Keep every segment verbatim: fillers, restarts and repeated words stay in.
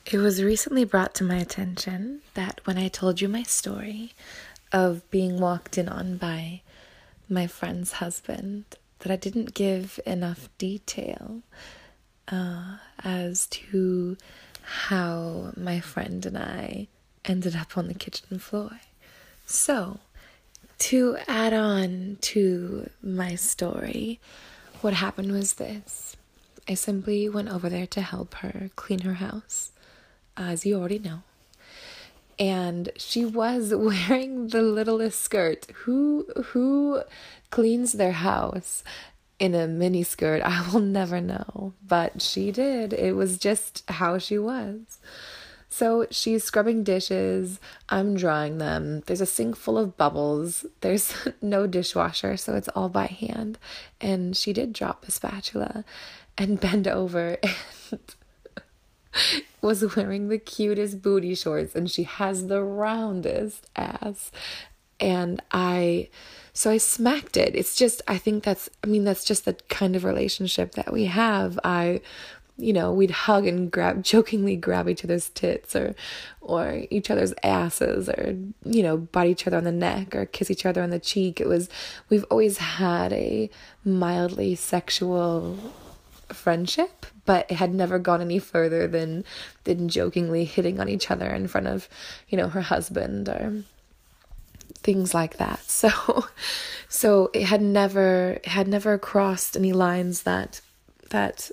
It was recently brought to my attention that when I told you my story of being walked in on by my friend's husband, that I didn't give enough detail uh, as to how my friend and I ended up on the kitchen floor. So, to add on to my story, what happened was this. I simply went over there to help her clean her house, as you already know. And she was wearing the littlest skirt. Who who cleans their house in a mini skirt? I will never know. But she did. It was just how she was. So she's scrubbing dishes. I'm drying them. There's a sink full of bubbles. There's no dishwasher, so it's all by hand. And she did drop the spatula and bend over and was wearing the cutest booty shorts, and she has the roundest ass. And I, so I smacked it. It's just, I think that's, I mean, that's just the kind of relationship that we have. I, you know, we'd hug and grab, jokingly grab each other's tits or, or each other's asses, or, you know, bite each other on the neck or kiss each other on the cheek. It was, we've always had a mildly sexual friendship, but it had never gone any further than than jokingly hitting on each other in front of, you know, her husband or things like that. So so it had never it had never crossed any lines that that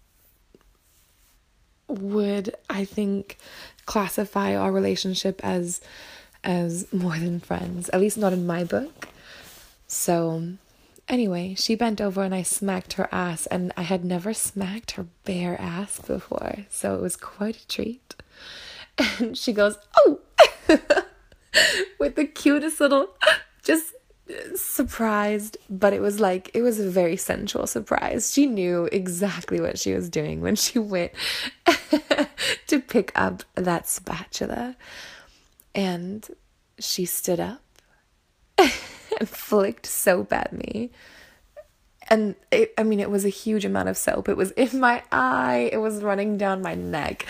would, I think, classify our relationship as as more than friends, at least not in my book. So anyway, she bent over and I smacked her ass, and I had never smacked her bare ass before, so it was quite a treat. And she goes, "Oh!" with the cutest little, just surprised, but it was like, it was a very sensual surprise. She knew exactly what she was doing when she went to pick up that spatula. And she stood up and flicked soap at me. And it, I mean, it was a huge amount of soap. It was in my eye. It was running down my neck.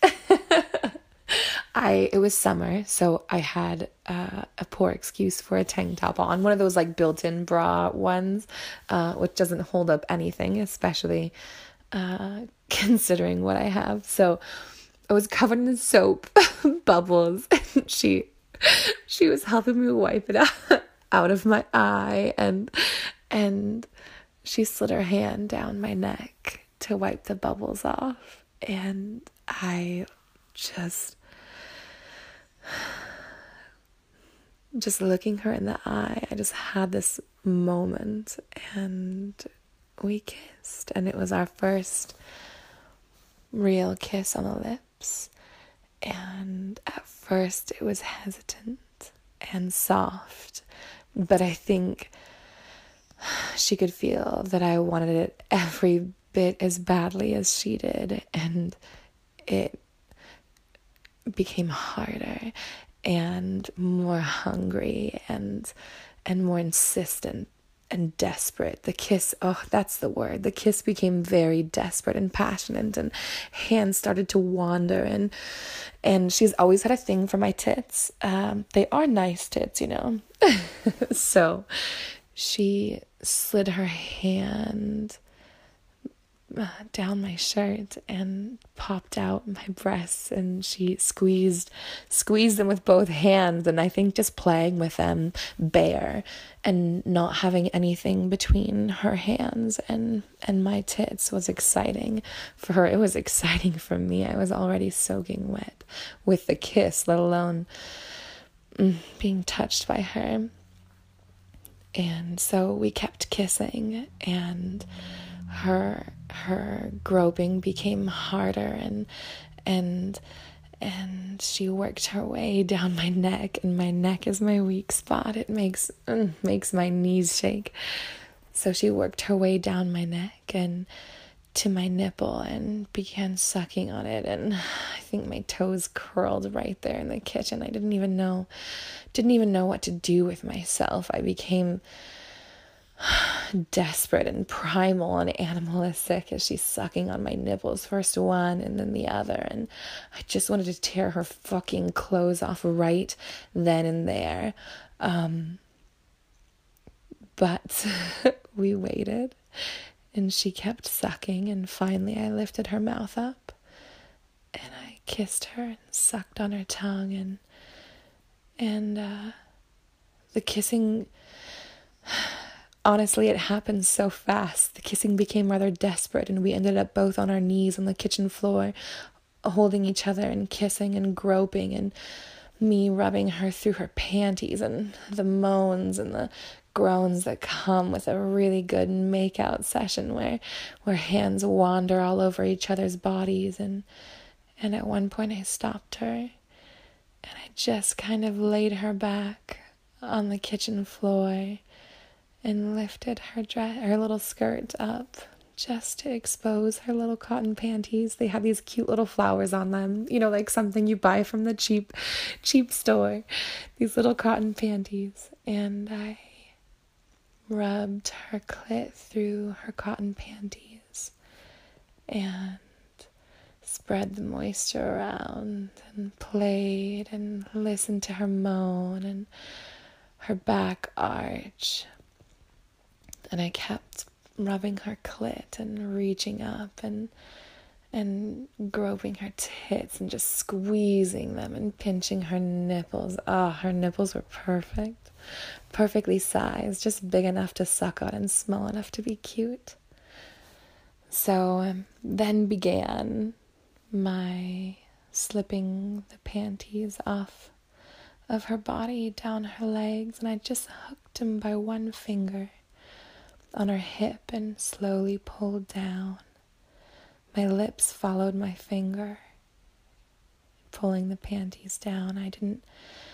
I, it was summer, so I had uh, a poor excuse for a tank top on. One of those like built-in bra ones, uh, which doesn't hold up anything, especially uh, considering what I have. So I was covered in soap bubbles, and she, she was helping me wipe it out. out of my eye, and and she slid her hand down my neck to wipe the bubbles off, and I just just looking her in the eye, I just had this moment, and we kissed, and it was our first real kiss on the lips. And at first it was hesitant and soft, but I think she could feel that I wanted it every bit as badly as she did, and it became harder and more hungry and and more insistent and desperate. The kiss, oh, that's the word. The kiss became very desperate and passionate, and hands started to wander, and and she's always had a thing for my tits. Um, they are nice tits, you know. So she slid her hand down my shirt and popped out my breasts, and she squeezed squeezed them with both hands, and I think just playing with them bare and not having anything between her hands and and my tits was exciting for her. It was exciting for me. I was already soaking wet with the kiss, let alone mm, being touched by her. And so we kept kissing, and her her groping became harder, and and and she worked her way down my neck, and my neck is my weak spot. It makes mm, makes my knees shake. So she worked her way down my neck and to my nipple and began sucking on it, and I think my toes curled right there in the kitchen. I didn't even know didn't even know what to do with myself. I became desperate and primal and animalistic as she's sucking on my nipples, first one and then the other, and I just wanted to tear her fucking clothes off right then and there. Um, but we waited, and she kept sucking, and finally I lifted her mouth up, and I kissed her and sucked on her tongue, and and uh, the kissing... Honestly, it happened so fast. The kissing became rather desperate, and we ended up both on our knees on the kitchen floor, holding each other and kissing and groping, and me rubbing her through her panties, and the moans and the groans that come with a really good make-out session where where hands wander all over each other's bodies. And and at one point I stopped her, and I just kind of laid her back on the kitchen floor and lifted her dress, her little skirt up, just to expose her little cotton panties. They had these cute little flowers on them, you know, like something you buy from the cheap, cheap store. These little cotton panties. And I rubbed her clit through her cotton panties and spread the moisture around and played and listened to her moan and her back arch. And I kept rubbing her clit and reaching up and and groping her tits and just squeezing them and pinching her nipples. Ah, oh, her nipples were perfect, perfectly sized, just big enough to suck on and small enough to be cute. So um, then began my slipping the panties off of her body down her legs, and I just hooked them by one finger on her hip and slowly pulled down. My lips followed my finger, pulling the panties down. I didn't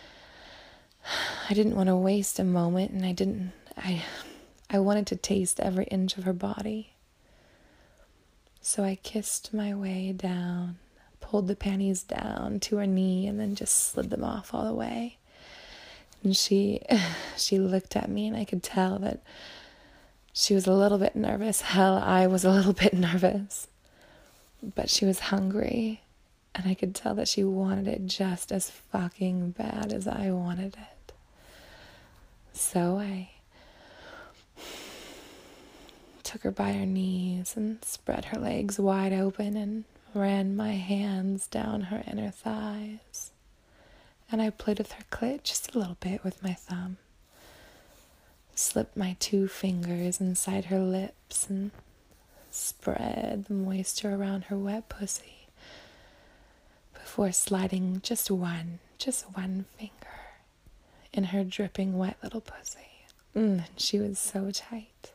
I didn't want to waste a moment, and I didn't I I wanted to taste every inch of her body. So I kissed my way down, pulled the panties down to her knee, and then just slid them off all the way. And she she looked at me, and I could tell that she was a little bit nervous. Hell, I was a little bit nervous. But she was hungry, and I could tell that she wanted it just as fucking bad as I wanted it. So I took her by her knees and spread her legs wide open and ran my hands down her inner thighs. And I played with her clit just a little bit with my thumb. Slipped my two fingers inside her lips and spread the moisture around her wet pussy before sliding just one, just one finger in her dripping wet little pussy. Mm, she was so tight.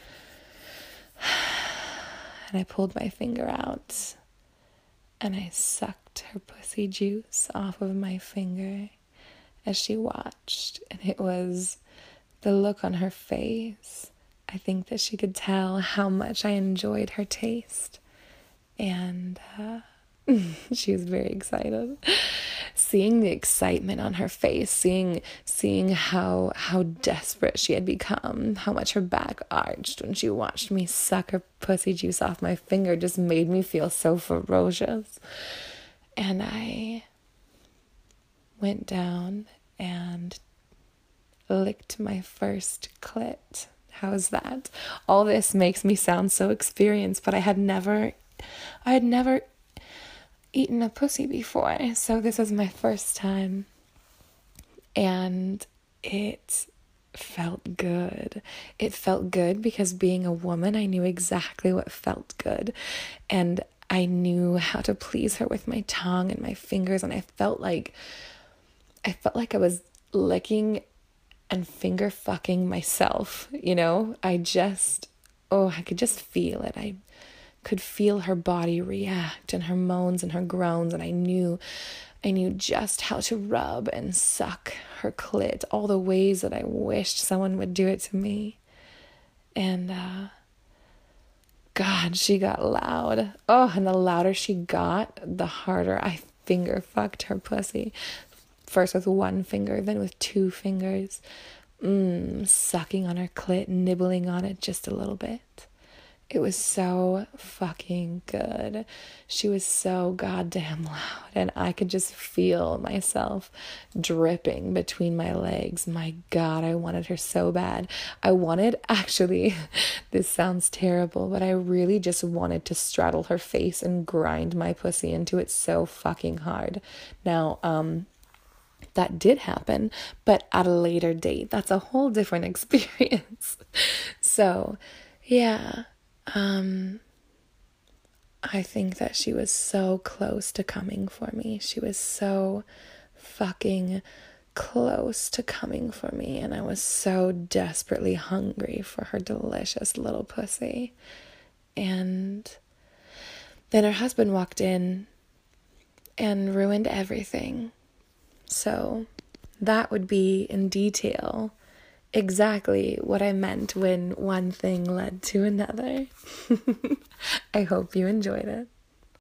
And I pulled my finger out and I sucked her pussy juice off of my finger as she watched, and it was the look on her face. I think that she could tell how much I enjoyed her taste. And uh, she was very excited. Seeing the excitement on her face, seeing seeing how how desperate she had become, how much her back arched when she watched me suck her pussy juice off my finger, just made me feel so ferocious. And I went down and licked my first clit. How's that? All this makes me sound so experienced, but I had never, I had never eaten a pussy before, so this is my first time, and it felt good. It felt good because being a woman, I knew exactly what felt good, and I knew how to please her with my tongue and my fingers, and I felt like, I felt like I was licking and finger fucking myself, you know? I just, oh, I could just feel it. I could feel her body react and her moans and her groans, and I knew, I knew just how to rub and suck her clit, all the ways that I wished someone would do it to me. And, uh, God, she got loud. Oh, and the louder she got, the harder I finger fucked her pussy. First with one finger, then with two fingers. mm, sucking on her clit, nibbling on it just a little bit. It was so fucking good. She was so goddamn loud, and I could just feel myself dripping between my legs. My God, I wanted her so bad. I wanted, actually, this sounds terrible, but I really just wanted to straddle her face and grind my pussy into it so fucking hard. Now, um, that did happen, but at a later date. That's a whole different experience. So, yeah. Um, I think that she was so close to coming for me. She was so fucking close to coming for me, and I was so desperately hungry for her delicious little pussy. And then her husband walked in and ruined everything. So that would be in detail exactly what I meant when one thing led to another. I hope you enjoyed it.